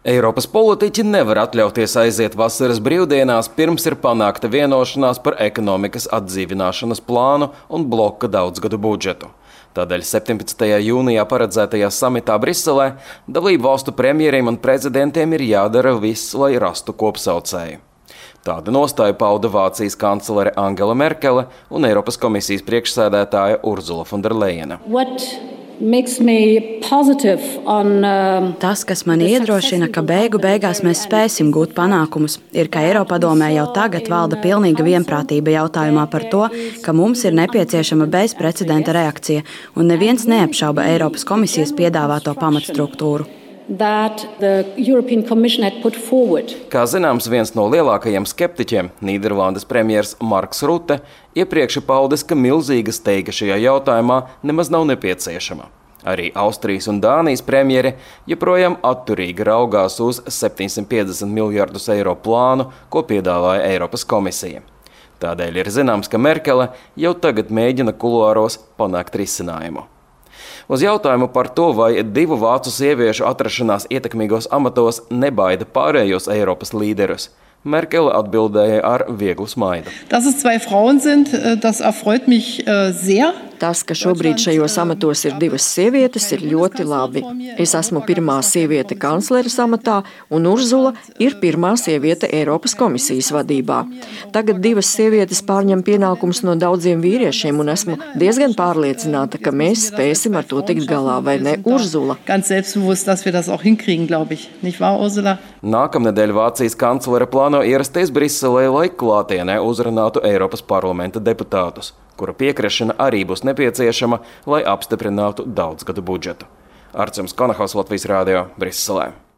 Eiropas politiķi nevar atļauties aiziet vasaras brīvdienās, pirms ir panākta vienošanās par ekonomikas atdzīvināšanas plānu un bloka daudzgadu budžetu. Tādēļ 17. jūnijā paredzētajā samitā Briselē dalību valstu premjeriem un prezidentiem ir jādara viss, lai rastu kopsaucēju. Tāda nostāja pauda Vācijas kanclere Angela Merkele un Eiropas komisijas priekšsēdētāja Urzula von der Leyena. Tas, kas man iedrošina, ka beigās mēs spēsim gūt panākumus, ir, ka Eiropadomē jau tagad valda pilnīga vienprātība jautājumā par to, ka mums ir nepieciešama bezprecedenta reakcija, un neviens neapšauba Eiropas komisijas piedāvāto pamatstruktūru. Kā zināms, viens no lielākajiem skeptiķiem, Nīderlandes premjers Marks Rutte, iepriekš paudis, ka milzīga steiga šajā jautājumā nemaz nav nepieciešama. Arī Austrijas un Dānijas premjeri joprojām atturīgi raugās uz 750 miljardus eiro plānu, ko piedāvāja Eiropas komisija. Tādēļ ir zināms, ka Merkele jau tagad mēģina kuluāros panākt risinājumu. Uz jautājumu par to, vai divu vācu sieviešu atrašanās ietekmīgos amatos nebaida pārējos Eiropas līderus, Merkele atbildēja ar vieglu smaidu. Tas, ka šobrīd šajos amatos ir divas sievietes, ir ļoti labi. Es esmu pirmā sieviete kancleres amatā, un Urzula ir pirmā sieviete Eiropas komisijas vadībā. Tagad divas sievietes pārņem pienākumus no daudziem vīriešiem, un esmu diezgan pārliecināta, ka mēs spēsim ar to tikt galā, vai ne, Urzula? Nākamnedēļ Vācijas kanclere plāno ierasties Briselē, lai klātienē uzrunātu Eiropas parlamenta deputātus, kura piekrišana arī būs nepieciešama, lai apstiprinātu daudzgadu budžetu. Arcums Konahaus, Latvijas Rādio, Briselē.